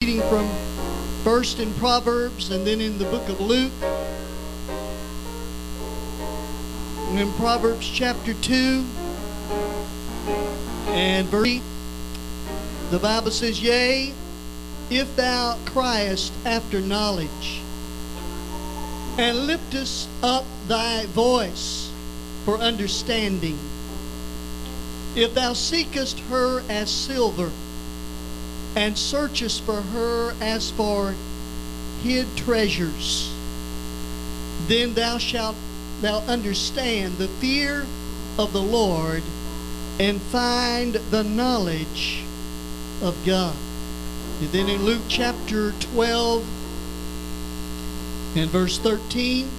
reading from first in Proverbs and then in the book of Luke. And in Proverbs chapter 2 and verse 8, the Bible says, "Yea, if thou criest after knowledge, and liftest up thy voice for understanding, if thou seekest her as silver, and searchest for her as for hid treasures, then thou shalt understand the fear of the Lord, and find the knowledge of God." And then in Luke chapter 12 and verse 13,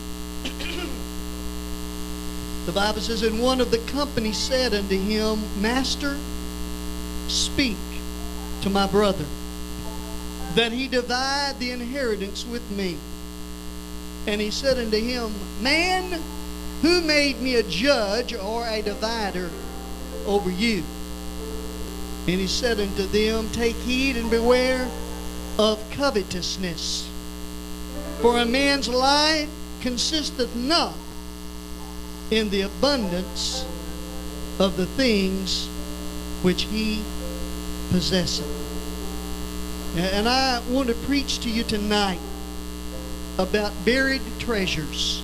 the Bible says, "And one of the company said unto him, Master, speak to my brother, that he divide the inheritance with me. And he said unto him, Man, who made me a judge or a divider over you? And he said unto them, Take heed and beware of covetousness. For a man's life consisteth not in the abundance of the things which he possesseth." And I want to preach to you tonight about buried treasures.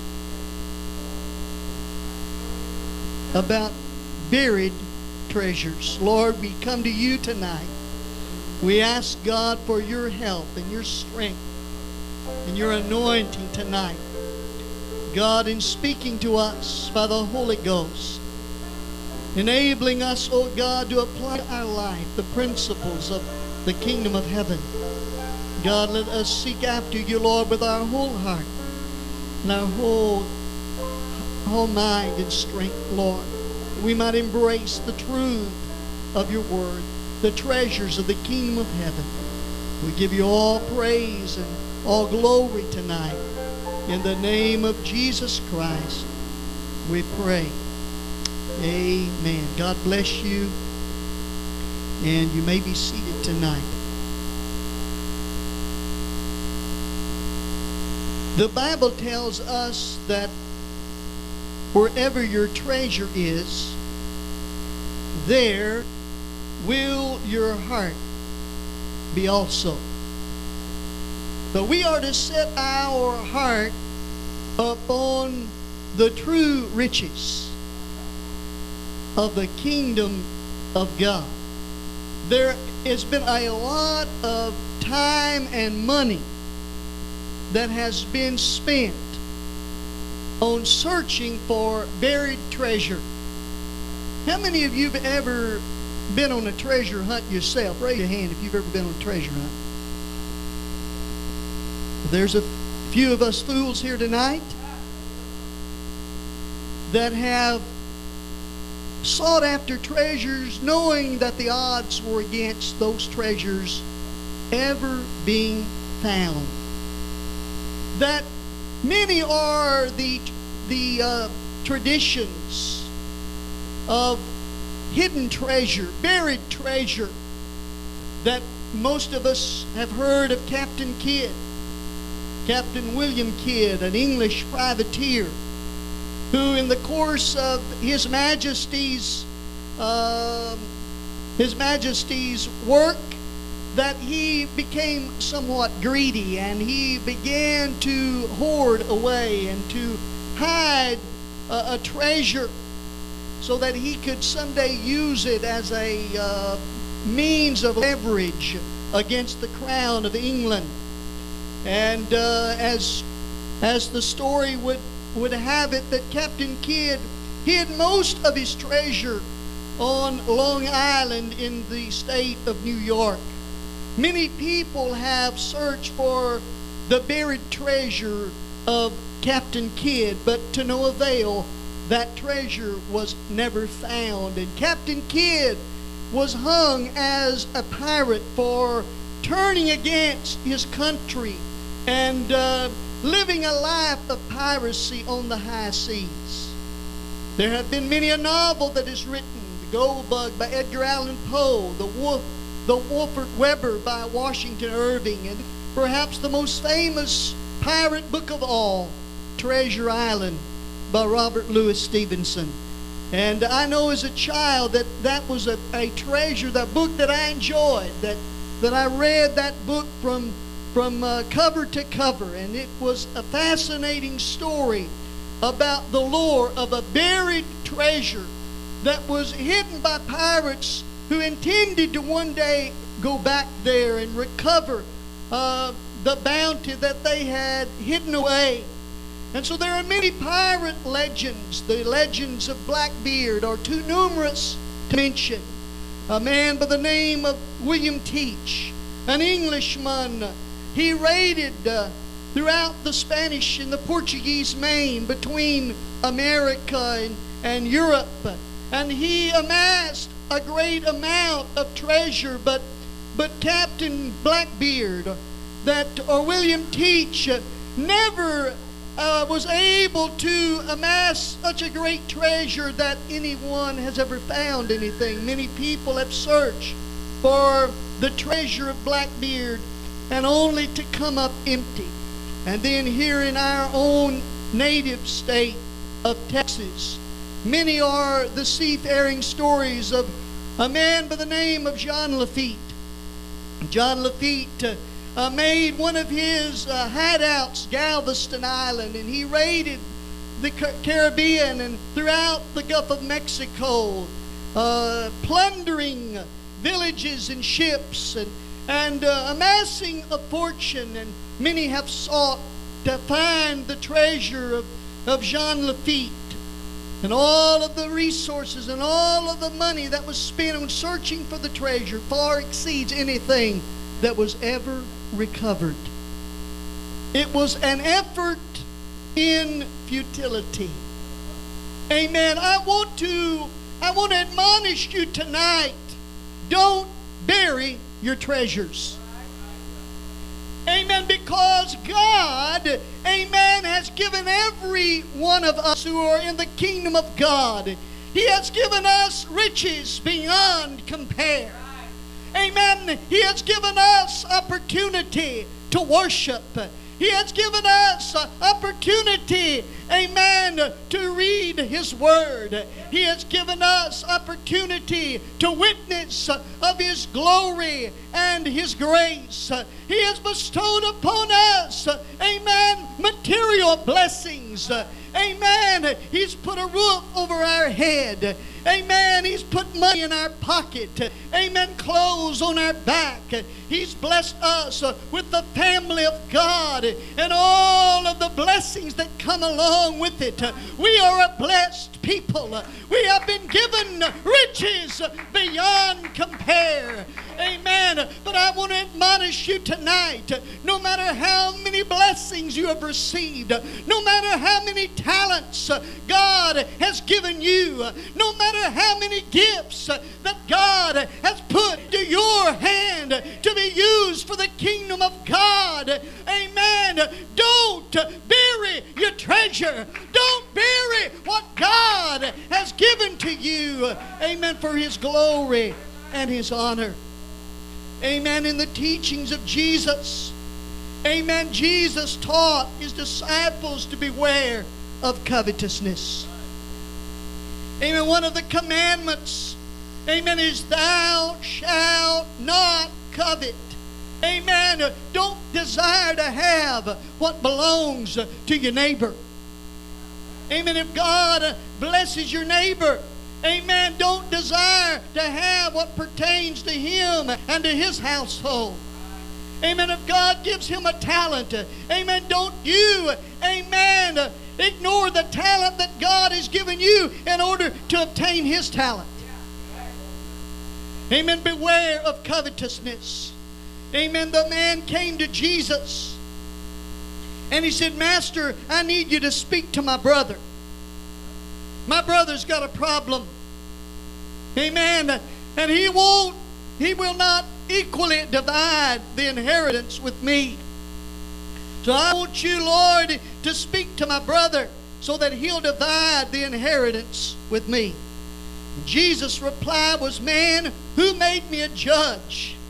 About buried treasures. Lord, we come to you tonight. We ask God for your help and your strength and your anointing tonight. God, in speaking to us by the Holy Ghost, enabling us, oh God, to apply to our life the principles of the kingdom of heaven. God, let us seek after you, Lord, with our whole heart and our whole mind and strength, Lord. We might embrace the truth of your word, the treasures of the kingdom of heaven. We give you all praise and all glory tonight. In the name of Jesus Christ, we pray. Amen. God bless you. And you may be seated tonight. The Bible tells us that wherever your treasure is, there will your heart be also. But we are to set our heart upon the true riches of the kingdom of God. There has been a lot of time and money that has been spent on searching for buried treasure. How many of you have ever been on a treasure hunt yourself? Raise your hand if you've ever been on a treasure hunt. There's a few of us fools here tonight that have sought after treasures knowing that the odds were against those treasures ever being found. That many are the traditions of hidden treasure, buried treasure, that most of us have heard of Captain Kidd. Captain William Kidd, an English privateer, who in the course of His Majesty's work, that he became somewhat greedy, and he began to hoard away and to hide a treasure so that he could someday use it as a means of leverage against the crown of England. And as the story would have it, that Captain Kidd hid most of his treasure on Long Island in the state of New York. Many people have searched for the buried treasure of Captain Kidd, but to no avail. That treasure was never found. And Captain Kidd was hung as a pirate for turning against his country and living a life of piracy on the high seas. There have been many a novel that is written. The Gold Bug by Edgar Allan Poe, The Wolf The Wolfert Weber by Washington Irving, and perhaps the most famous pirate book of all, Treasure Island by Robert Louis Stevenson. And I know as a child that was a treasure, that book that I enjoyed, that I read that book from cover to cover, and it was a fascinating story about the lore of a buried treasure that was hidden by pirates who intended to one day go back there and recover the bounty that they had hidden away. And so there are many pirate legends. The legends of Blackbeard are too numerous to mention. A man by the name of William Teach, an Englishman, he raided throughout the Spanish and the Portuguese Main between America and Europe. And he amassed a great amount of treasure, but Captain Blackbeard, or William Teach, never was able to amass such a great treasure that anyone has ever found anything. Many people have searched for the treasure of Blackbeard and only to come up empty. And then here in our own native state of Texas, many are the seafaring stories of a man by the name of John Lafitte. John Lafitte made one of his hideouts Galveston Island, and he raided the Caribbean and throughout the Gulf of Mexico, plundering villages and ships and amassing a fortune. And many have sought to find the treasure of Jean Lafitte. And all of the resources and all of the money that was spent on searching for the treasure far exceeds anything that was ever recovered. It was an effort in futility. Amen. I want to admonish you tonight. Don't bury your treasures. Amen. Because God, amen, has given every one of us who are in the kingdom of God, He has given us riches beyond compare. Amen. He has given us opportunity to worship. He has given us opportunity, amen, to read His Word. He has given us opportunity to witness of His glory and His grace. He has bestowed upon us, amen, material blessings. Amen. He's put a roof over our head. Amen. He's put money in our pocket. Amen. Clothes on our back. He's blessed us with the family of God and all of the blessings that come along with it. We are a blessed people. We have been given riches beyond compare. Amen. But I want to admonish you tonight, no matter how many blessings you have received, no matter how many talents God has given you, no matter how many gifts that God has put to your hand to be used for the kingdom of God, amen, don't bury your treasure. Don't bury what God has given to you, amen, for His glory and His honor. Amen. In the teachings of Jesus, amen, Jesus taught His disciples to beware of covetousness. Amen. One of the commandments, amen, is thou shalt not covet. Amen. Don't desire to have what belongs to your neighbor. Amen. If God blesses your neighbor, amen, don't desire to have what pertains to him and to his household. Amen. If God gives him a talent, amen, don't you, amen, ignore the talent that God has given you in order to obtain His talent. Amen. Beware of covetousness. Amen. The man came to Jesus and he said, Master, I need you to speak to my brother. My brother's got a problem. Amen. And he will not equally divide the inheritance with me. So I want you, Lord, to speak to my brother so that he'll divide the inheritance with me. Jesus' reply was, man, who made me a judge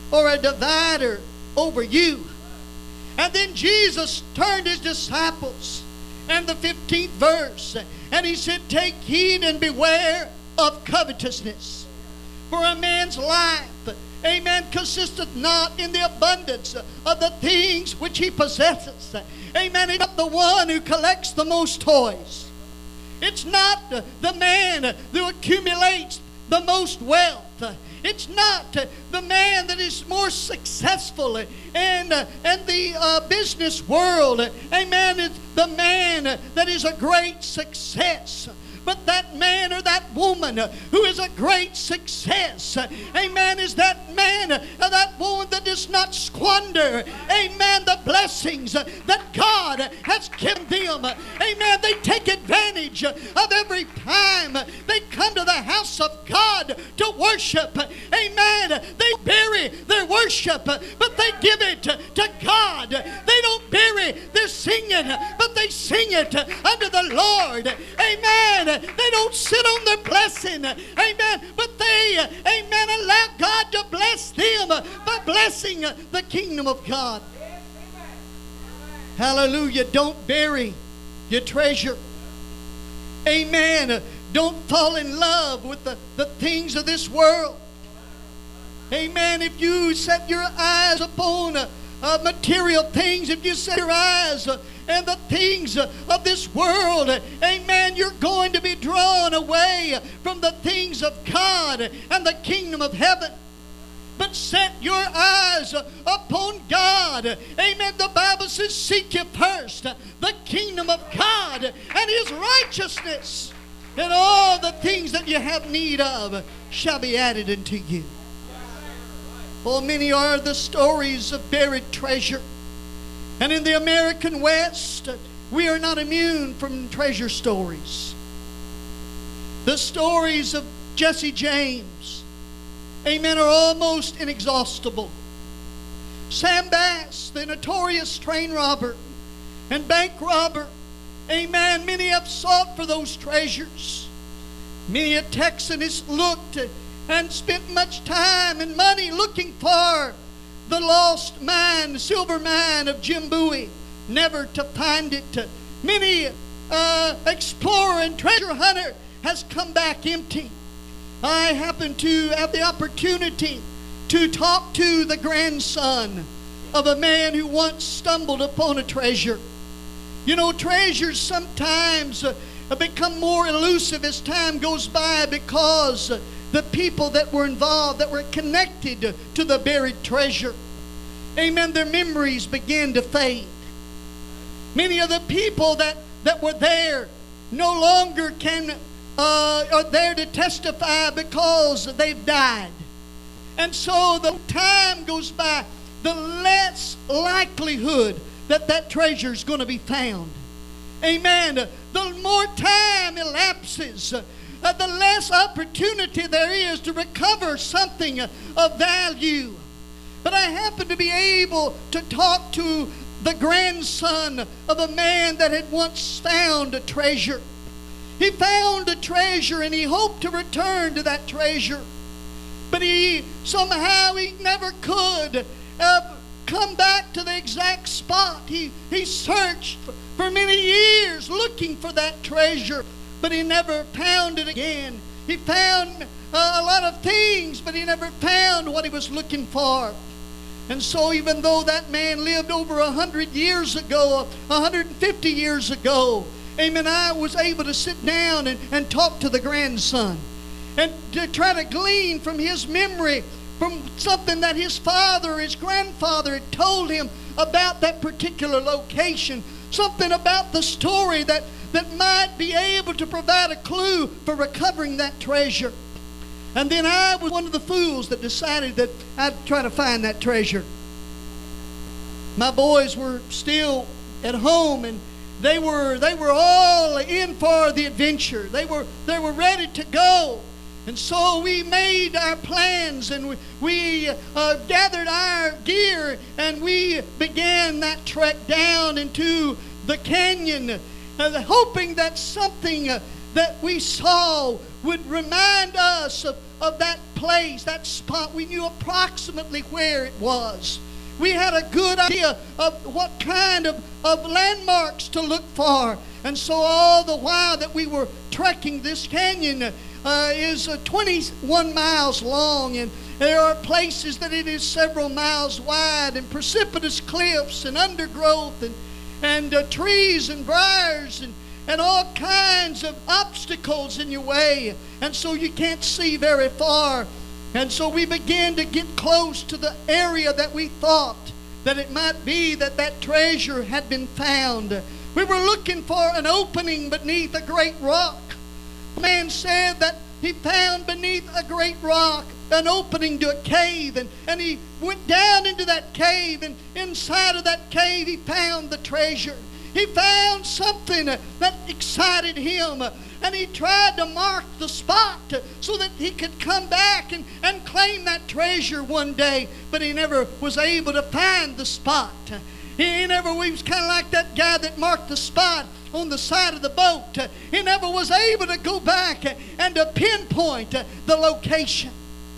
or a divider over you. And then Jesus turned his disciples, and the 15th verse, and he said, take heed and beware of covetousness. For a man's life, amen, consisteth not in the abundance of the things which he possesses. Amen. It's not the one who collects the most toys. It's not the man who accumulates the most wealth. It's not the man that is more successful in the business world. Amen. It's the man that is a great success. But that man or that woman who is a great success, amen, is that man or that woman that does not squander, amen, the blessings that God has given them. Amen. They take advantage of every time they come to the house of God to worship. Amen. They bury their worship, but they give it to God. They don't bury their singing, but they sing it unto the Lord. Amen. They don't sit on their blessing. Amen. But they, amen, allow God to bless them by blessing the kingdom of God. Hallelujah. Don't bury your treasure. Amen. Don't fall in love with the things of this world. Amen. If you set your eyes upon material things, if you set your eyes and the things of this world, amen, you're going to be drawn away from the things of God and the kingdom of heaven. But set your eyes upon God. Amen. The Bible says, seek ye first the kingdom of God and his righteousness, and all the things that you have need of shall be added unto you. Oh, many are the stories of buried treasure. And in the American West, we are not immune from treasure stories. The stories of Jesse James, amen, are almost inexhaustible. Sam Bass, the notorious train robber and bank robber, amen, many have sought for those treasures. Many a Texan has looked and spent much time and money looking for the lost mine, the silver mine of Jim Bowie, never to find it. Many explorer and treasure hunter has come back empty. I happened to have the opportunity to talk to the grandson of a man who once stumbled upon a treasure. You know, treasures sometimes become more elusive as time goes by, because the people that were involved, that were connected to the buried treasure, amen, their memories began to fade. Many of the people that were there no longer are there to testify because they've died. And so the time goes by, the less likelihood that treasure is going to be found. Amen. The more time elapses, the less opportunity there is to recover something of value. But I happened to be able to talk to the grandson of a man that had once found a treasure. He found a treasure and he hoped to return to that treasure. But he never could come back to the exact spot. He searched for many years looking for that treasure, but he never found it again. He found a lot of things, but he never found what he was looking for. And so even though that man lived over 100 years ago, 150 years ago, amen, I was able to sit down and talk to the grandson and to try to glean from his memory, from something that his father, his grandfather had told him about that particular location, something about the story that might be able to provide a clue for recovering that treasure. And then I was one of the fools that decided that I'd try to find that treasure. My boys were still at home, and they were all in for the adventure. They were ready to go. And so we made our plans, and we gathered our gear, and we began that trek down into the canyon, hoping that something that we saw would remind us of that place, that spot, we knew approximately where it was. We had a good idea of what kind of landmarks to look for. And so all the while that we were trekking, this canyon is 21 miles long, and there are places that it is several miles wide, and precipitous cliffs and undergrowth and trees and briars and all kinds of obstacles in your way. And so you can't see very far. And so we began to get close to the area that we thought that it might be that treasure had been found. We were looking for an opening beneath a great rock. The man said that he found beneath a great rock an opening to a cave, and he went down into that cave, and inside of that cave he found the treasure. He found something that excited him, and he tried to mark the spot so that he could come back and claim that treasure one day, but he never was able to find the spot. He was kind of like that guy that marked the spot on the side of the boat. He never was able to go back and to pinpoint the location.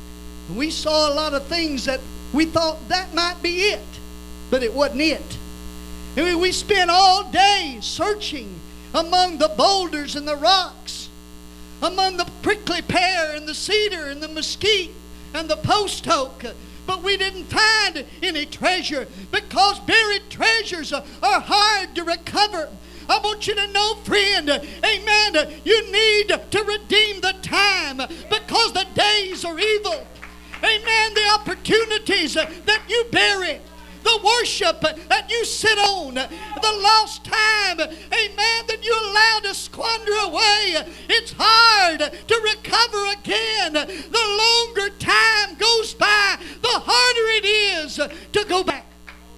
We saw a lot of things that we thought that might be it, but it wasn't it. We spent all day searching among the boulders and the rocks, among the prickly pear and the cedar and the mesquite and the post oak, but we didn't find any treasure, because buried treasures are hard to recover. I want you to know, friend, amen, you need to redeem the time, because the days are evil. Amen, the opportunities that you bury, the worship that you sit on, the lost time, amen, that you allow to squander away, it's hard to recover again. The longer time goes by, the harder it is to go back.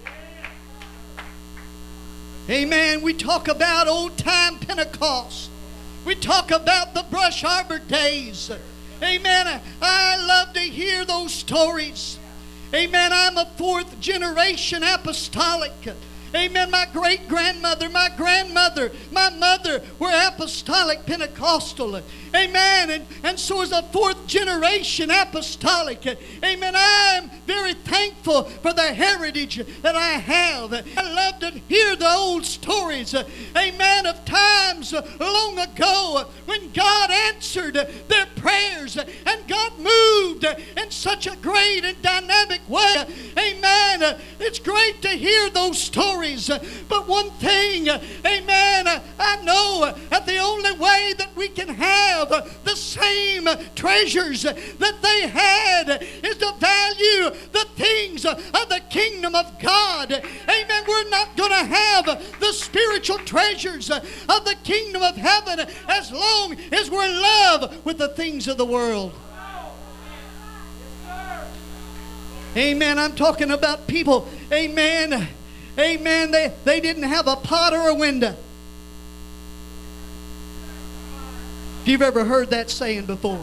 Amen. We talk about old-time Pentecost. We talk about the Brush Arbor days. Amen. I love to hear those stories. Amen. I'm a fourth generation apostolic. Amen. My great-grandmother, my grandmother, my mother were apostolic Pentecostal. Amen. And so as a fourth generation apostolic, amen, I'm very thankful for the heritage that I have. I love to hear the old stories, amen, of times long ago when God answered their prayers and God moved in such a great and dynamic way. Amen. It's great to hear those stories. But one thing, amen, I know that the only way that we can have the same treasures that they had is to value the things of the kingdom of God. Amen. We're not going to have the spiritual treasures of the kingdom of heaven as long as we're in love with the things of the world. Amen. I'm talking about people, amen, amen, they didn't have a pot or a window. If you've ever heard that saying before.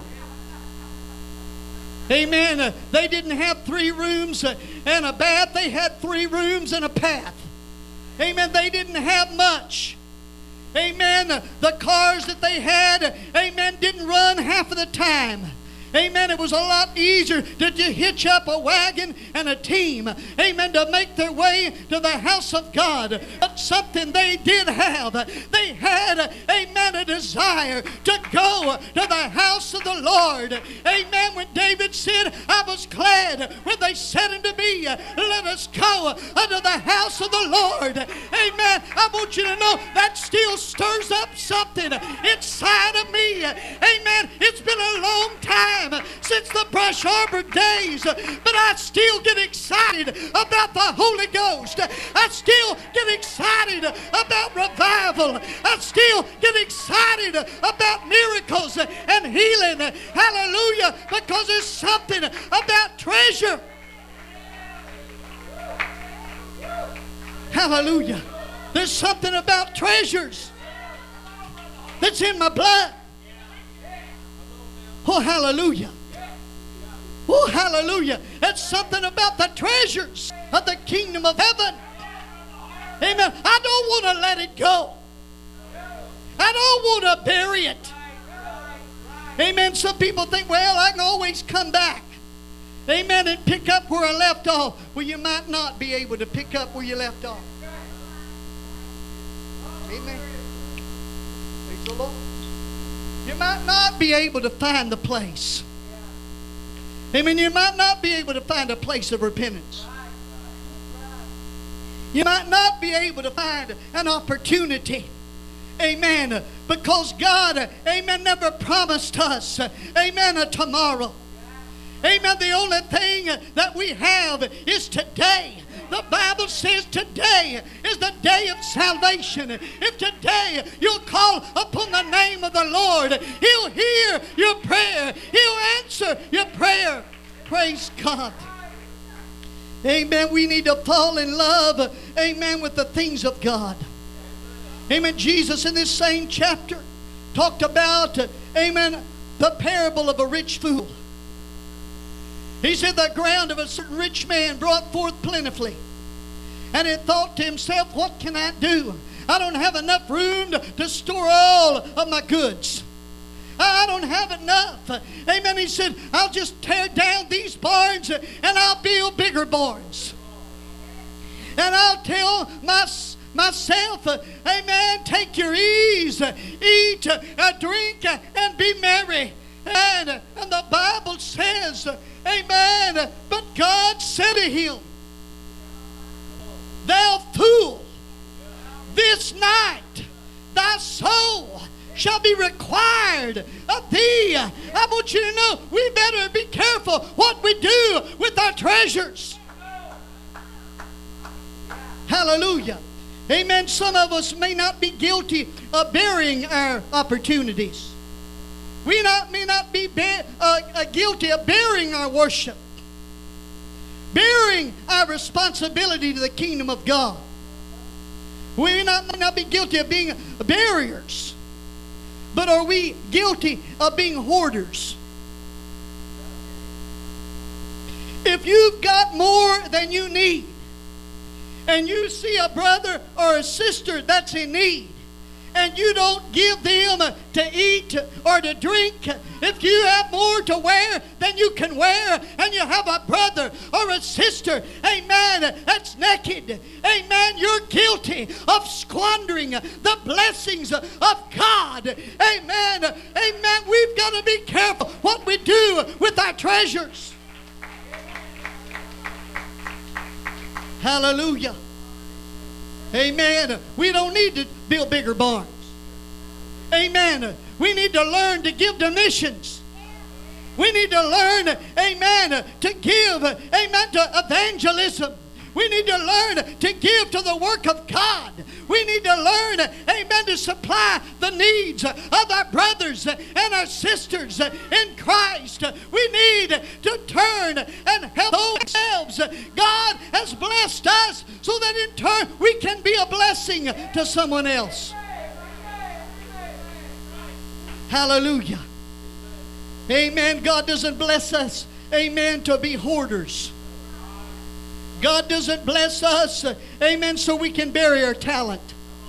Amen. They didn't have 3 rooms and a bath. They had 3 rooms and a path. Amen. They didn't have much. Amen. The cars that they had, amen, didn't run half of the time. Amen. It was a lot easier to hitch up a wagon and a team, amen, to make their way to the house of God. But something they did have, they had, amen, a desire to go to the house of the Lord. Amen. When David said, I was glad when they said unto me, let us go unto the house of the Lord. Amen. I want you to know that still stirs up something inside of me. Amen. It's been a long time since the Brush Arbor days, but I still get excited about the Holy Ghost. I still get excited about revival. I still get excited about miracles and healing. Hallelujah, because there's something about treasure. Hallelujah. There's something about treasures that's in my blood. Oh, hallelujah. Oh, hallelujah. That's something about the treasures of the kingdom of heaven. Amen. I don't want to let it go. I don't want to bury it. Amen. Some people think, well, I can always come back. Amen. And pick up where I left off. Well, you might not be able to pick up where you left off. Amen. Praise the Lord. You might not be able to find the place. Amen. You might not be able to find a place of repentance. You might not be able to find an opportunity. Amen. Because God, amen, never promised us, amen, a tomorrow. Amen. The only thing that we have is today. The Bible says today is the day of salvation. If today you'll call upon the name of the Lord, He'll hear your prayer. He'll answer your prayer. Praise God. Amen. We need to fall in love, amen, with the things of God. Amen. Jesus in this same chapter talked about, amen, the parable of a rich fool. He said the ground of a certain rich man brought forth plentifully. And he thought to himself, what can I do? I don't have enough room to store all of my goods. I don't have enough. Amen. He said, I'll just tear down these barns and I'll build bigger barns. And I'll tell myself, amen, take your ease, eat, drink, and be merry. And the Bible says, amen, but God said to him, thou fool, this night thy soul shall be required of thee. I want you to know we better be careful what we do with our treasures. Hallelujah. Amen. Some of us may not be guilty of burying our opportunities. We may not be guilty of burying our worship, bearing our responsibility to the kingdom of God. We may not be guilty of being barriers, but are we guilty of being hoarders? If you've got more than you need, and you see a brother or a sister that's in need, and you don't give them to eat or to drink, if you have more to wear than you can wear, and you have a brother or a sister, amen, that's naked, amen, you're guilty of squandering the blessings of God. Amen. Amen. We've got to be careful what we do with our treasures. Hallelujah. Amen. We don't need to build bigger barns. Amen. We need to learn to give to missions. We need to learn, amen, to give, amen, to evangelism. We need to learn to give to the work of God. We need to learn, amen, to supply the needs of our brothers and our sisters in Christ. We need to turn and help ourselves. God has blessed us so that in turn we can be a blessing to someone else. Hallelujah. Amen. God doesn't bless us, amen, to be hoarders. God doesn't bless us, amen, so we can bury our talent.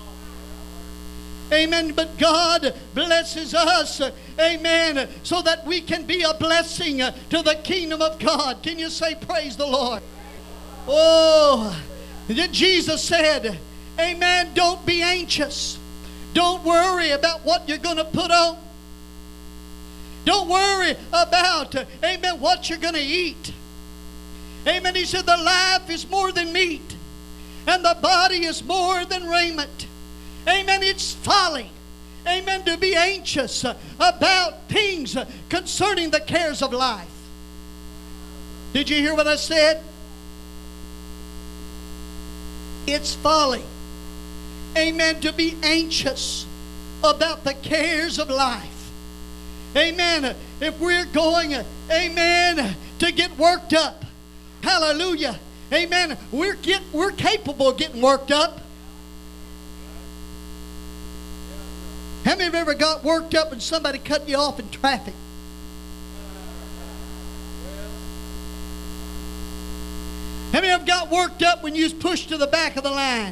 Amen. But God blesses us, amen, so that we can be a blessing to the kingdom of God. Can you say praise the Lord? Oh, Jesus said, amen, don't be anxious. Don't worry about what you're going to put on. Don't worry about, amen, what you're going to eat. Amen. He said the life is more than meat, and the body is more than raiment. Amen. It's folly, amen, to be anxious about things concerning the cares of life. Did you hear what I said? It's folly, amen, to be anxious about the cares of life. Amen. If we're going, amen, to get worked up, hallelujah, amen, we're capable of getting worked up. How many of you ever got worked up when somebody cut you off in traffic? How many of you got worked up when you was pushed to the back of the line?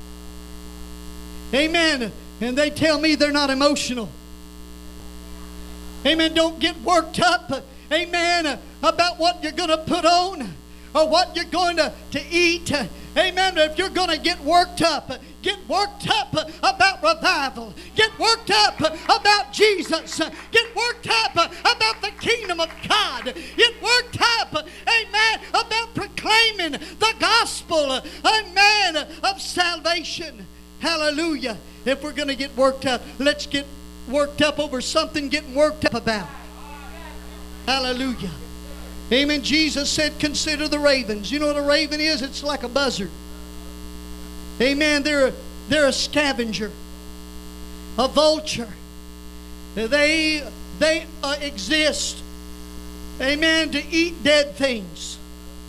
Amen. And they tell me they're not emotional. Amen. Don't get worked up, amen, about what you're going to put on or what you're going to eat. Amen. If you're going to get worked up about revival. Get worked up about Jesus. Get worked up about the kingdom of God. Get worked up, amen, about proclaiming the gospel, amen, of salvation. Hallelujah. If we're going to get worked up, let's get worked up over something getting worked up about. Hallelujah. Amen. Jesus said, consider the ravens. You know what a raven is? It's like a buzzard. Amen. They're a scavenger, a vulture. They exist, amen, to eat dead things.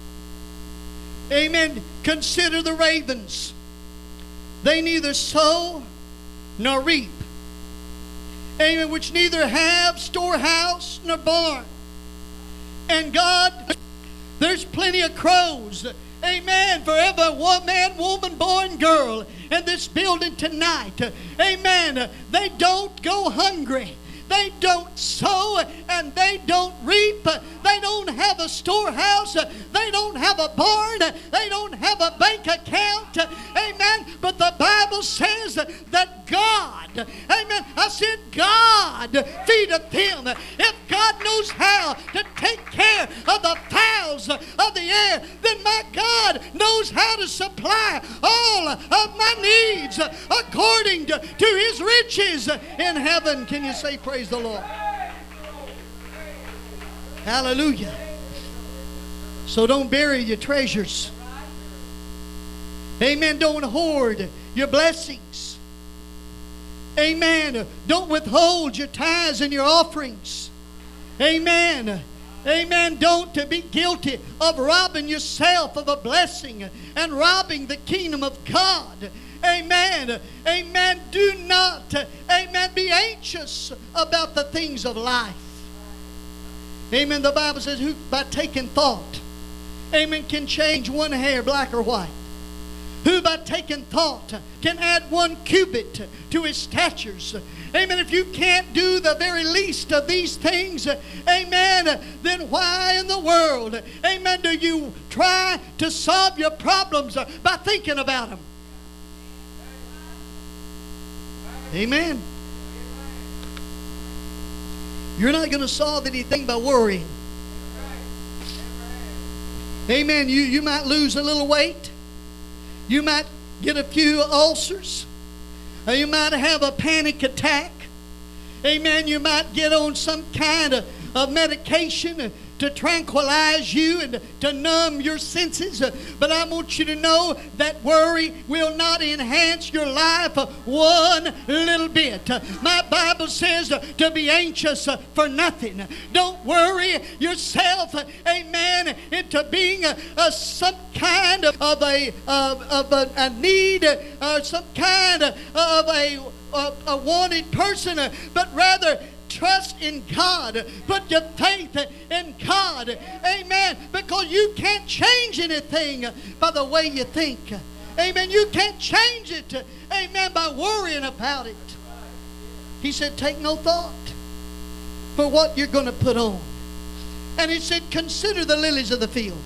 Amen. Consider the ravens. They neither sow nor reap. Amen. Which neither have storehouse nor barn. And God, there's plenty of crows, amen, for every man, woman, boy, and girl in this building tonight. Amen. They don't go hungry. They don't sow and they don't reap. They don't have a storehouse. They don't have a barn. They don't have a bank account. Amen. But the Bible says that God, amen, I said God feedeth them. If God knows how to take care of the fowls of the air, then my God knows how to supply all of my needs according to His riches in heaven. Can you say praise the Lord? Hallelujah. So don't bury your treasures. Amen. Don't hoard your blessings. Amen. Don't withhold your tithes and your offerings. Amen. Amen. Don't be guilty of robbing yourself of a blessing and robbing the kingdom of God. Amen. Amen. Do not, amen, be anxious about the things of life. Amen. The Bible says who by taking thought, amen, can change one hair black or white. Who by taking thought can add 1 cubit to his statures. Amen. If you can't do the very least of these things, amen, then why in the world, amen, do you try to solve your problems by thinking about them? Amen. You're not going to solve anything by worrying. Amen. You might lose a little weight. You might get a few ulcers. Or you might have a panic attack. Amen. You might get on some kind of medication to tranquilize you and to numb your senses. But I want you to know that worry will not enhance your life one little bit. My Bible says to be anxious for nothing. Don't worry yourself, amen, into being some kind of a need, some kind of a wanted person, but rather trust in God. Put your faith in God. Amen. Because you can't change anything by the way you think. Amen. You can't change it, amen, by worrying about it. He said, take no thought for what you're going to put on. And he said, consider the lilies of the field.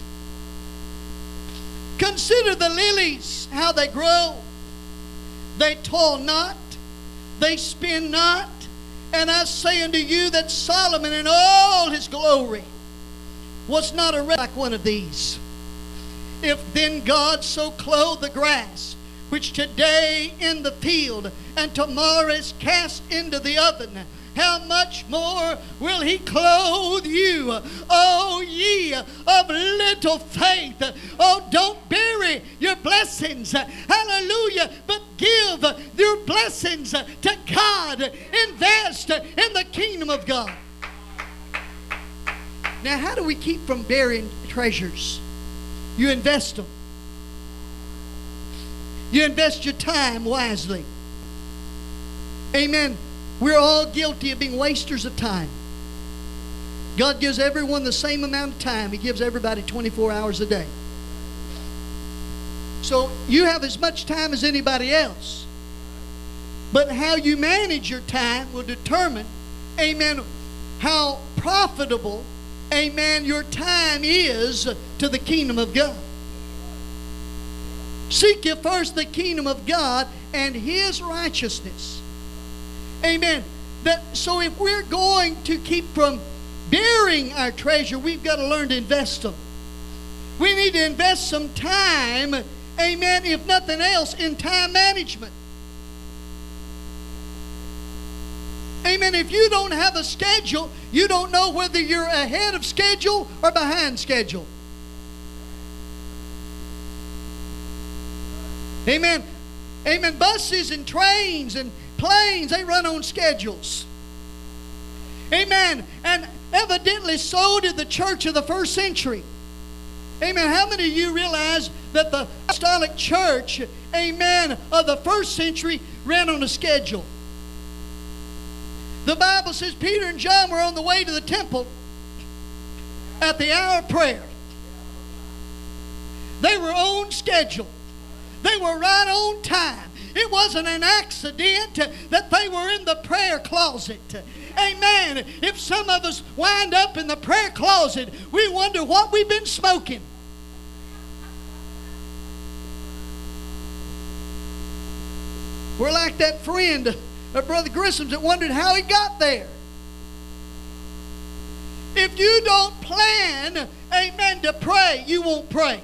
Consider the lilies, how they grow. They toil not, they spin not. And I say unto you that Solomon in all his glory was not arrayed like one of these. If then God so clothe the grass, which today in the field and tomorrow is cast into the oven, how much more will He clothe you, O ye of little faith? Oh, don't bury your blessings. Hallelujah. But give your blessings to God. Invest in the kingdom of God. Now, how do we keep from burying treasures? You invest them. You invest your time wisely. Amen. We're all guilty of being wasters of time. God gives everyone the same amount of time. He gives everybody 24 hours a day. So you have as much time as anybody else. But how you manage your time will determine, amen, how profitable, amen, your time is to the kingdom of God. Seek ye first the kingdom of God and His righteousness. Amen. So if we're going to keep from burying our treasure, we've got to learn to invest them. We need to invest some time, amen, if nothing else, in time management. Amen. If you don't have a schedule, you don't know whether you're ahead of schedule or behind schedule. Amen. Amen. Buses and trains and planes, they run on schedules. Amen. And evidently so did the church of the first century. Amen. How many of you realize that the apostolic church, amen, of the first century ran on a schedule? The Bible says Peter and John were on the way to the temple at the hour of prayer. They were on schedule. They were right on time. It wasn't an accident that they were in the prayer closet. Amen. If some of us wind up in the prayer closet, we wonder what we've been smoking. We're like that friend of Brother Grissom's that wondered how he got there. If you don't plan, amen, to pray, you won't pray.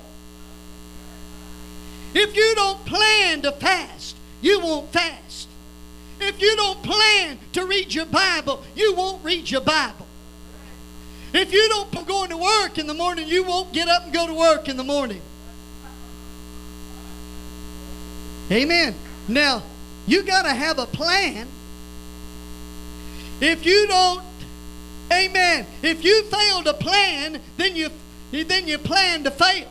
If you don't plan to fast, you won't fast. If you don't plan to read your Bible, you won't read your Bible. If you don't plan going to work in the morning, you won't get up and go to work in the morning. Amen. Now, you got to have a plan. If you don't, amen, if you fail to plan, then you plan to fail.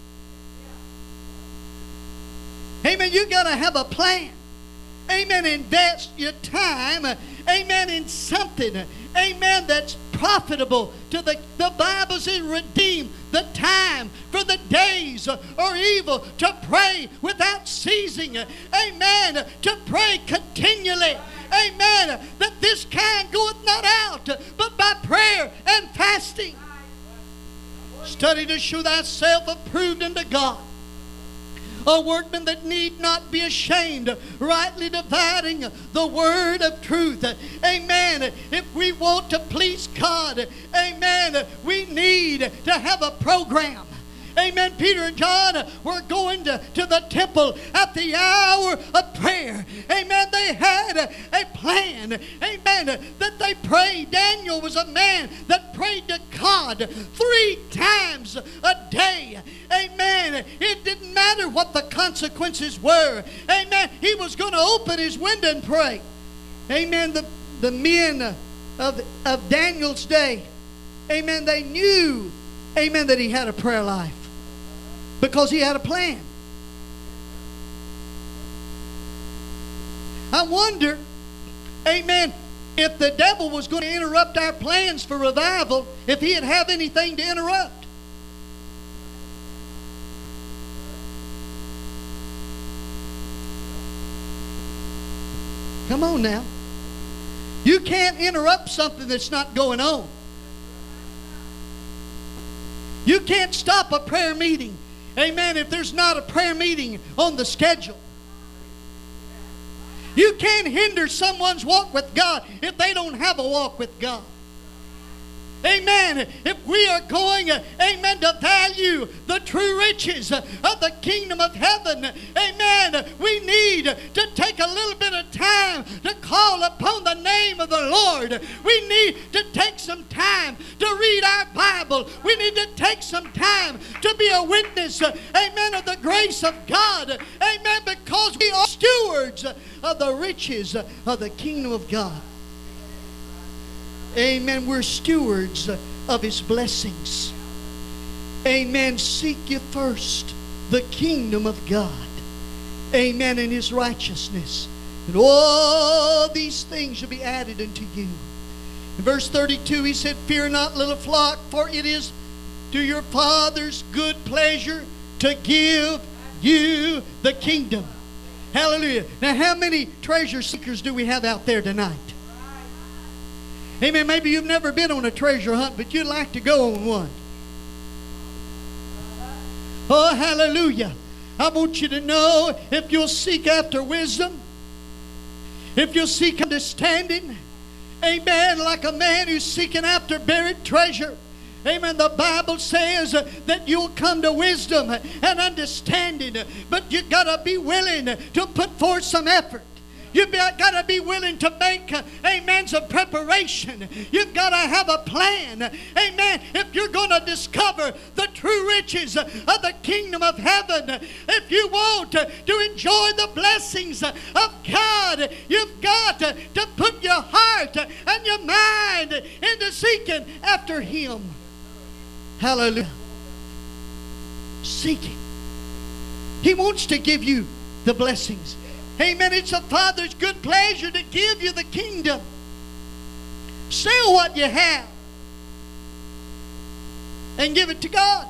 Amen. You got to have a plan. Amen. Invest your time, amen, in something, amen, that's profitable to the Bible says redeem the time, for the days are evil, to pray without ceasing, amen, to pray continually, amen, that this kind goeth not out but by prayer and fasting. Study to show thyself approved unto God, a workman that need not be ashamed, rightly dividing the word of truth. Amen. If we want to please God, amen, we need to have a program. Amen. Peter and John were going to the temple at the hour of prayer. Amen. They had a plan. Amen. That they prayed. Daniel was a man that prayed to God 3 times a day. Amen. It didn't matter what the consequences were. Amen. He was going to open his window and pray. Amen. The men of Daniel's day, amen, they knew, amen, that he had a prayer life because he had a plan. I wonder, amen, if the devil was going to interrupt our plans for revival, if he'd have anything to interrupt. Come on now. You can't interrupt something that's not going on. You can't stop a prayer meeting, amen, if there's not a prayer meeting on the schedule. You can't hinder someone's walk with God if they don't have a walk with God. Amen. If we are going, amen, to value the true riches of the kingdom of heaven, amen, we need to take a little bit of time to call upon the name of the Lord. We need to take some time to read our Bible. We need to take some time to be a witness, amen, of the grace of God. Amen, because we are stewards of the riches of the kingdom of God. Amen. We're stewards of His blessings. Amen. Seek ye first the kingdom of God. Amen. And His righteousness. And all these things shall be added unto you. In verse 32 he said, fear not, little flock, for it is to your Father's good pleasure to give you the kingdom. Hallelujah. Now how many treasure seekers do we have out there tonight? Amen. Maybe you've never been on a treasure hunt, but you'd like to go on one. Oh, hallelujah. I want you to know, if you'll seek after wisdom, if you'll seek understanding, amen, like a man who's seeking after buried treasure, amen, the Bible says that you'll come to wisdom and understanding, but you've got to be willing to put forth some effort. You've got to be willing to make, amen, some preparation. You've got to have a plan. Amen. If you're going to discover the true riches of the kingdom of heaven, if you want to enjoy the blessings of God, you've got to put your heart and your mind into seeking after Him. Hallelujah. Seeking. He wants to give you the blessings. Amen. It's the Father's good pleasure to give you the kingdom. Sell what you have and give it to God.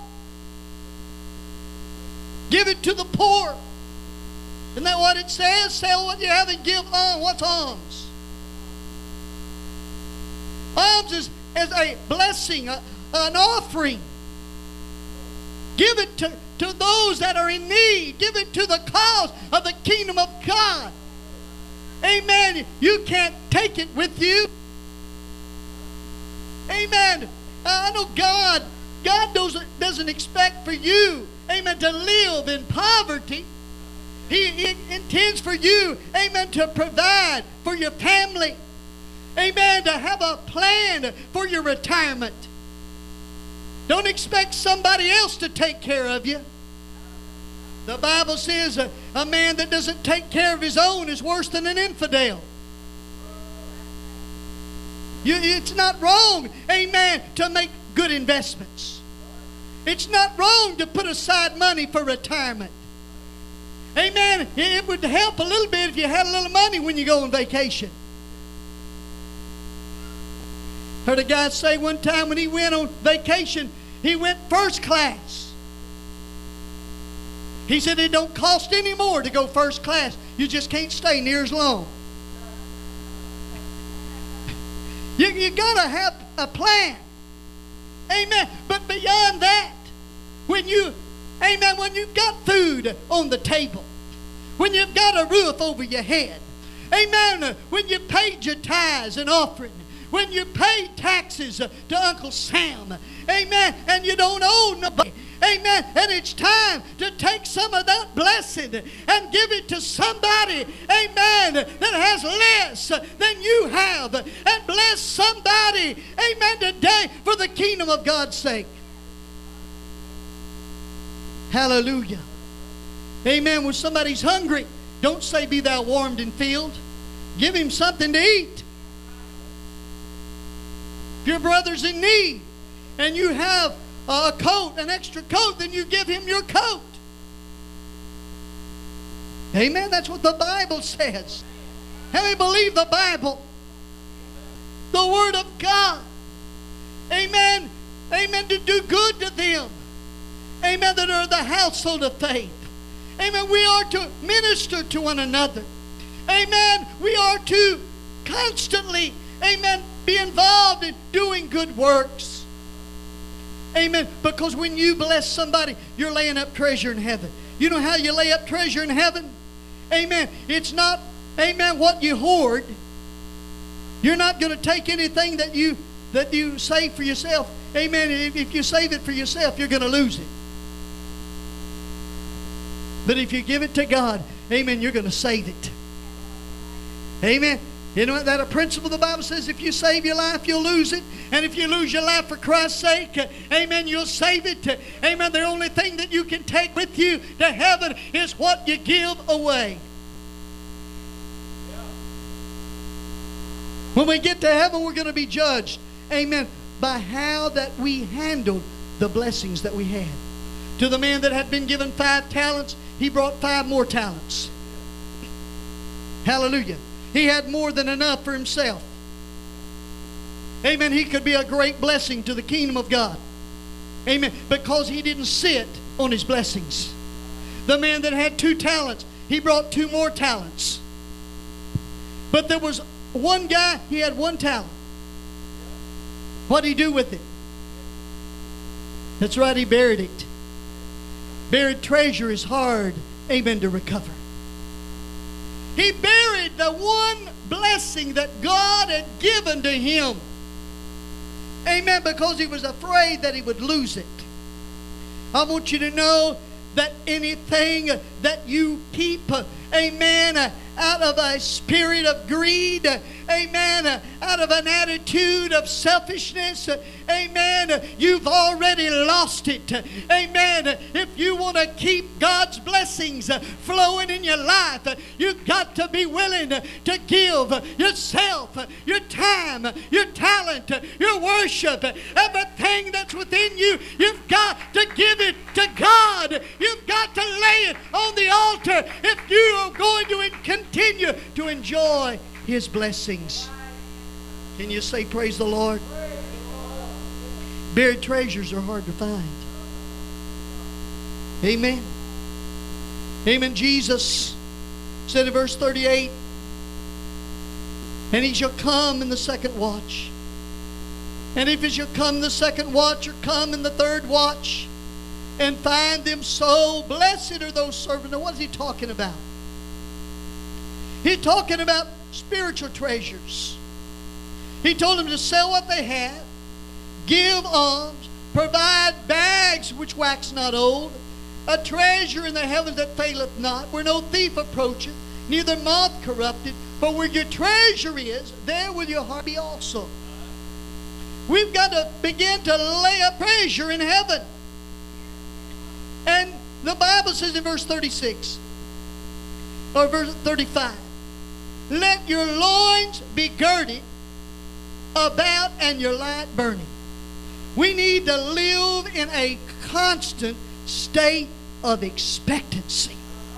Give it to the poor. Isn't that what it says? Sell what you have and give alms. What's alms? Alms is a blessing, an offering. Give it to those that are in need. Give it to the cause of the kingdom of God. Amen. You can't take it with you. Amen. I know God doesn't expect for you, amen, to live in poverty. He intends for you, amen, to provide for your family. Amen. To have a plan for your retirement. Don't expect somebody else to take care of you. The Bible says a man that doesn't take care of his own is worse than an infidel. It's not wrong, amen, to make good investments. It's not wrong to put aside money for retirement. Amen. It would help a little bit if you had a little money when you go on vacation. Heard a guy say one time when he went on vacation, he went first class. He said it don't cost any more to go first class. You just can't stay near as long. You got to have a plan. Amen. But beyond that, when you've got food on the table, when you've got a roof over your head, amen, when you paid your tithes and offering, when you paid taxes to Uncle Sam, amen, and you don't owe nobody, amen, and it's time to take some of that blessing and give it to somebody, amen, that has less than you have, and bless somebody, amen, today for the kingdom of God's sake. Hallelujah. Amen. When somebody's hungry, don't say, "Be thou warmed and filled." Give him something to eat. If your brother's in need and you have a coat, an extra coat, then you give him your coat. Amen. That's what the Bible says. How many believe the Bible? The Word of God. Amen. Amen. To do good to them. Amen. That are the household of faith. Amen. We are to minister to one another. Amen. We are to constantly, amen, be involved in doing good works. Amen. Because when you bless somebody, you're laying up treasure in heaven. You know how you lay up treasure in heaven? Amen. It's not, amen, what you hoard. You're not going to take anything that you save for yourself. Amen. If you save it for yourself, you're going to lose it. But if you give it to God, amen, you're going to save it. Amen. You know that a principle the Bible says, if you save your life, you'll lose it. And if you lose your life for Christ's sake, amen, you'll save it. Amen. The only thing that you can take with you to heaven is what you give away. When we get to heaven, we're going to be judged, amen, by how that we handled the blessings that we had. To the man that had been given 5 talents, he brought 5 more talents. Hallelujah. He had more than enough for himself. Amen. He could be a great blessing to the kingdom of God. Amen. Because he didn't sit on his blessings. The man that had 2 talents, he brought 2 more talents. But there was one guy, he had 1 talent. What did he do with it? That's right, he buried it. Buried treasure is hard, amen, to recover. He buried the one blessing that God had given to him. Amen, because he was afraid that he would lose it. I want you to know that anything that you keep, amen, out of a spirit of greed, amen, out of an attitude of selfishness, amen, you've already lost it. Amen. If you want to keep God's blessings flowing in your life, you've got to be willing to give yourself, your time, your talent, your worship, everything that's within you. You've got to give it to God. You've got to lay it on the altar if you are going to continue to enjoy His blessings. Can you say praise the Lord? Buried treasures are hard to find. Amen. Amen. Jesus said in verse 38, and he shall come in the second watch. And if he shall come in the second watch, or come in the third watch, and find them so, blessed are those servants. Now what is he talking about? He's talking about spiritual treasures. He told them to sell what they had, give alms, provide bags which wax not old, a treasure in the heavens that faileth not, where no thief approacheth, neither moth corrupted. For where your treasure is, there will your heart be also. We've got to begin to lay up treasure in heaven. And the Bible says in verse 36, or verse 35, let your loins be girded about and your light burning. We need to live in a constant state of expectancy.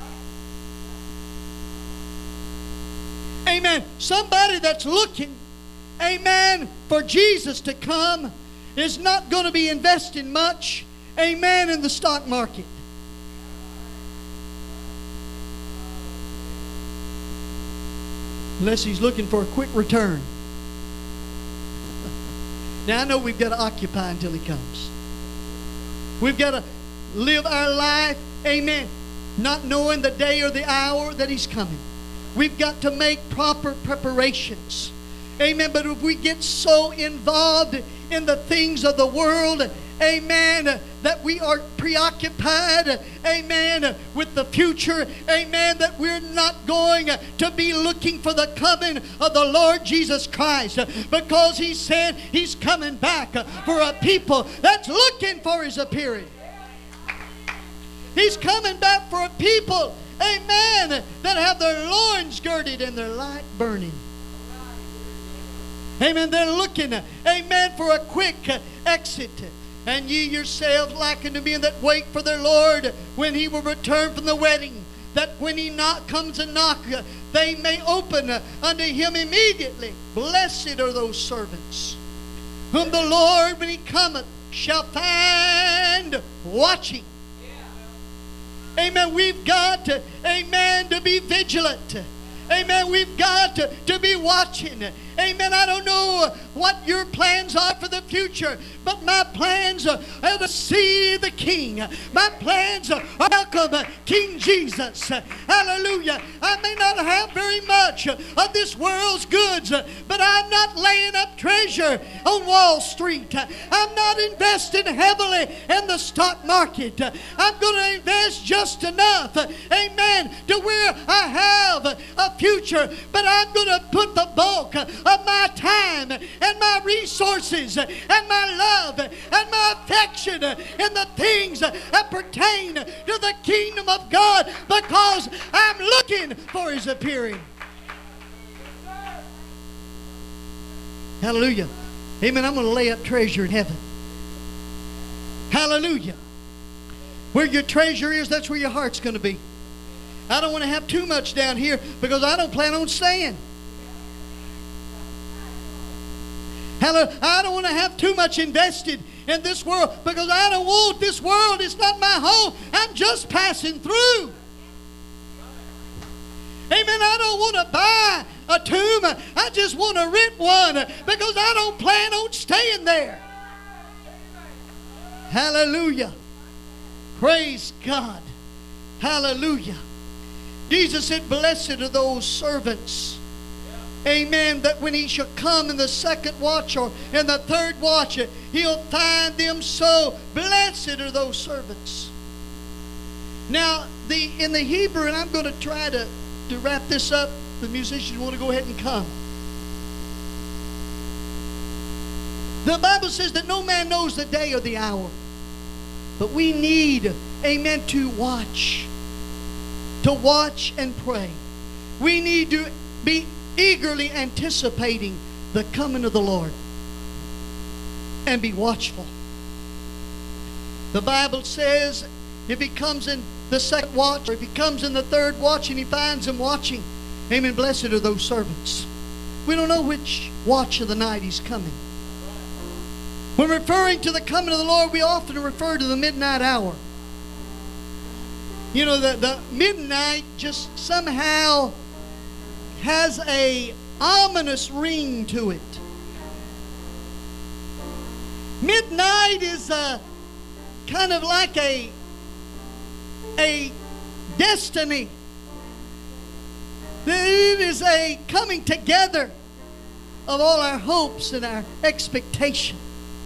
Amen. Somebody that's looking, amen, for Jesus to come is not going to be investing much, amen, in the stock market. Unless he's looking for a quick return. Now I know we've got to occupy until he comes. We've got to live our life, amen, not knowing the day or the hour that he's coming. We've got to make proper preparations. Amen. But if we get so involved in the things of the world, amen, that we are preoccupied, amen, with the future, amen, that we're not going to be looking for the coming of the Lord Jesus Christ, because He said He's coming back for a people that's looking for His appearing. He's coming back for a people, amen, that have their loins girded and their light burning. Amen. They're looking, amen, for a quick exit. And ye yourselves like unto men that wait for their Lord when He will return from the wedding, that when He comes and knock, they may open unto Him immediately. Blessed are those servants whom the Lord, when He cometh, shall find watching. Amen. We've got to, amen, to be vigilant. Amen. We've got to be watching. Amen. I don't know what your plans are for the future, but my plans are to see the King. My plans are to welcome King Jesus. Hallelujah. I may not have very much of this world's goods, but I'm not laying up treasure on Wall Street. I'm not investing heavily in the stock market. I'm going to invest just enough, amen, to where I have a future, but I'm going to put the bulk of my time and my resources and my love and my affection in the things that pertain to the kingdom of God, because I'm looking for His appearing. Hallelujah. Amen. I'm going to lay up treasure in heaven. Hallelujah. Where your treasure is, that's where your heart's going to be. I don't want to have too much down here, because I don't plan on staying. I don't want to have too much invested in this world, because I don't want this world. It's not my home. I'm just passing through. Amen. I don't want to buy a tomb. I just want to rent one because I don't plan on staying there. Hallelujah. Praise God. Hallelujah. Jesus said, blessed are those servants, amen, that when he shall come in the second watch or in the third watch, he'll find them so. Blessed are those servants. Now, in the Hebrew, and I'm going to try to wrap this up. The musicians want to go ahead and come. The Bible says that no man knows the day or the hour. But we need, amen, to watch and pray. We need to be eagerly anticipating the coming of the Lord and be watchful. The Bible says if he comes in the second watch, or if he comes in the third watch and he finds them watching, amen, blessed are those servants. We don't know which watch of the night he's coming. When referring to the coming of the Lord, we often refer to the midnight hour. You know, the midnight just somehow has a ominous ring to it. Midnight is kind of like a destiny. It is a coming together of all our hopes and our expectation.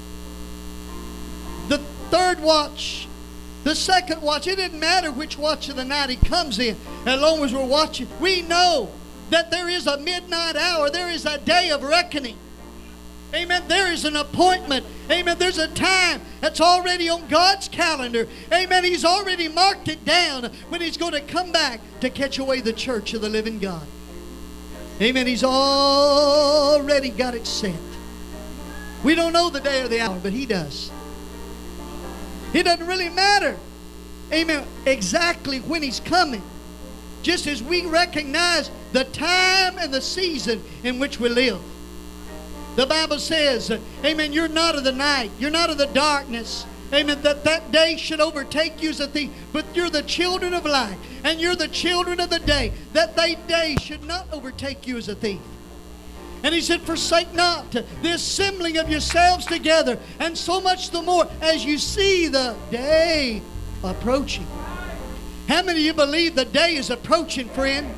The third watch, the second watch, it didn't matter which watch of the night he comes in, as long as we're watching. We know that there is a midnight hour. There is a day of reckoning. Amen. There is an appointment. Amen. There's a time that's already on God's calendar. Amen. He's already marked it down when he's going to come back to catch away the church of the living God. Amen. He's already got it set. We don't know the day or the hour, but he does. It doesn't really matter, amen, exactly when he's coming. Just as we recognize the time and the season in which we live. The Bible says, amen, you're not of the night. You're not of the darkness. Amen, that day should overtake you as a thief. But you're the children of light. And you're the children of the day. That day should not overtake you as a thief. And he said, forsake not the assembling of yourselves together, and so much the more as you see the day approaching. How many of you believe the day is approaching, friend?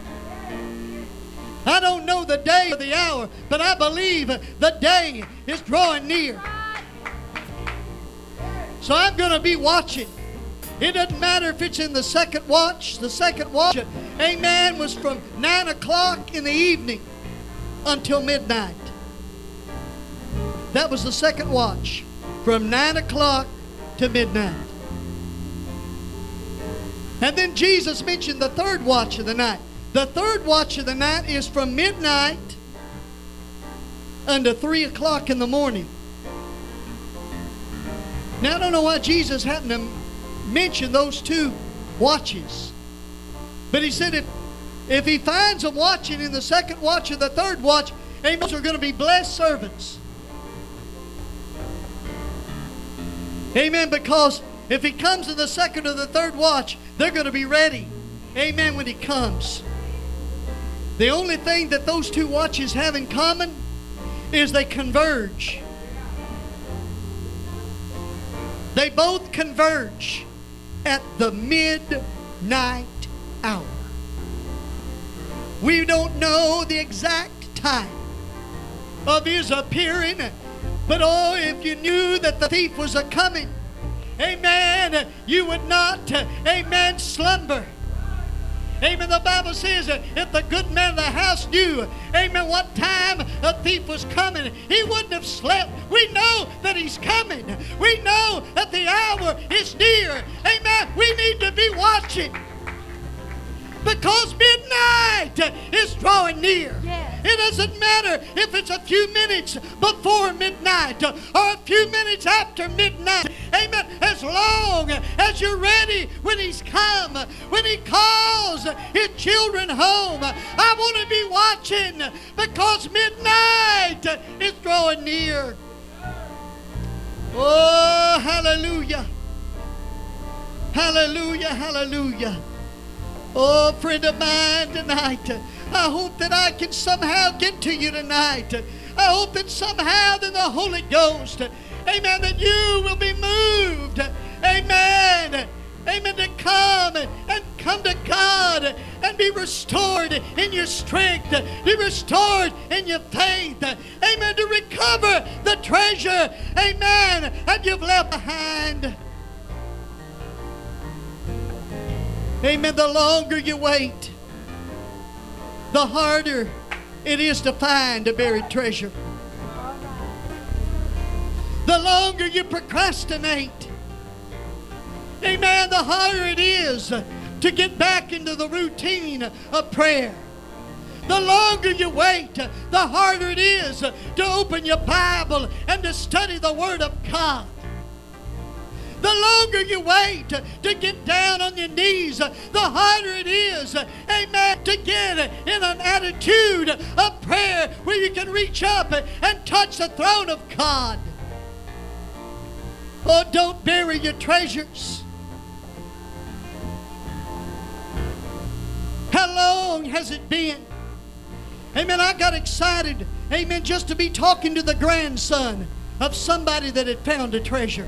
I don't know the day or the hour, but I believe the day is drawing near. So I'm going to be watching. It doesn't matter if it's in the second watch. The second watch, amen, was from 9 o'clock in the evening until midnight. That was the second watch, from 9 o'clock to midnight. And then Jesus mentioned the third watch of the night. The third watch of the night is from midnight unto 3 o'clock in the morning. Now I don't know why Jesus happened to mention those two watches. But he said if he finds them watching in the second watch or the third watch, those are going to be blessed servants. Amen. Because if he comes in the second or the third watch, they're going to be ready. Amen. When he comes. The only thing that those two watches have in common is they converge. They both converge at the midnight hour. We don't know the exact time of his appearing, but oh, if you knew that the thief was a-coming, amen, you would not, amen, slumber. Amen. The Bible says if the good man of the house knew, amen, what time a thief was coming, he wouldn't have slept. We know that he's coming. We know that the hour is near. Amen. We need to be watching. Because midnight is drawing near. Yes. It doesn't matter if it's a few minutes before midnight or a few minutes after midnight. Amen. As long as you're ready when he's come, when he calls his children home. I want to be watching because midnight is drawing near. Oh, hallelujah. Hallelujah, hallelujah. Oh, friend of mine tonight, I hope that I can somehow get to you tonight. I hope that somehow in the Holy Ghost, amen, that you will be moved, amen, amen, to come and come to God and be restored in your strength, be restored in your faith, amen, to recover the treasure, amen, that you've left behind. Amen. The longer you wait, the harder it is to find a buried treasure. The longer you procrastinate, amen, the harder it is to get back into the routine of prayer. The longer you wait, the harder it is to open your Bible and to study the Word of God. The longer you wait to get down on your knees, the harder it is, amen, to get in an attitude of prayer where you can reach up and touch the throne of God. Oh, don't bury your treasures. How long has it been? Amen, I got excited, amen, just to be talking to the grandson of somebody that had found a treasure.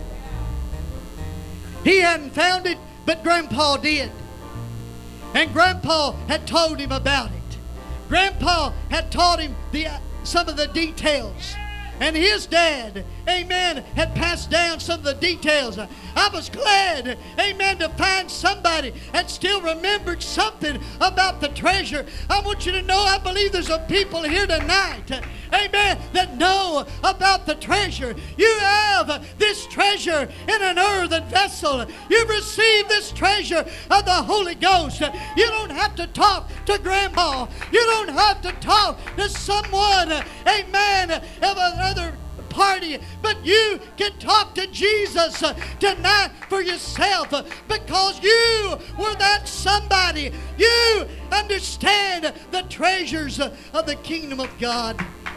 He hadn't found it, but Grandpa did. And Grandpa had told him about it. Grandpa had taught him some of the details. And his dad, amen, had passed down some of the details. I was glad, amen, to find somebody that still remembered something about the treasure. I want you to know, I believe there's some people here tonight, amen, that know about the treasure. You have this treasure in an earthen vessel. You've received this treasure of the Holy Ghost. You don't have to talk to Grandma. You don't have to talk to someone, amen, of another party, but you can talk to Jesus tonight for yourself, because you were that somebody. You understand the treasures of the kingdom of God.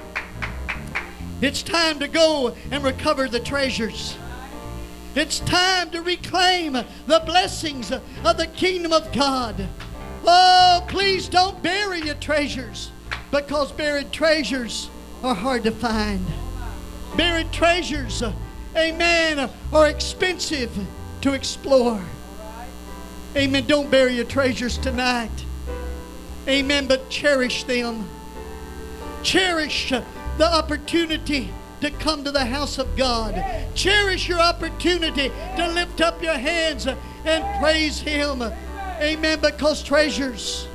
It's time to go and recover the treasures. It's time to reclaim the blessings of the kingdom of God. Oh, please don't bury your treasures, because buried treasures are hard to find. Buried treasures, amen, are expensive to explore. Amen. Don't bury your treasures tonight. Amen. But cherish them. Cherish the opportunity to come to the house of God. Cherish your opportunity to lift up your hands and praise Him. Amen. Because treasures,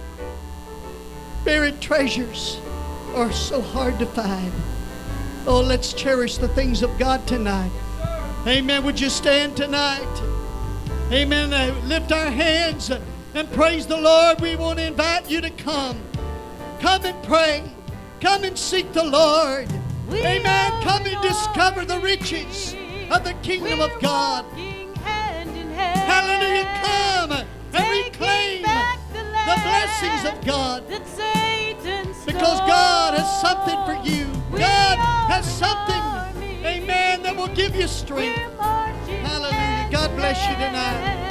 buried treasures, are so hard to find. Oh, let's cherish the things of God tonight. Amen. Would you stand tonight? Amen. Lift our hands and praise the Lord. We want to invite you to come. Come and pray. Come and seek the Lord. Amen. Come and discover the riches of the kingdom of God. Hallelujah. Come and reclaim the blessings of God. Because God has something for you. God has something, amen, that will give you strength. Hallelujah. God bless you tonight.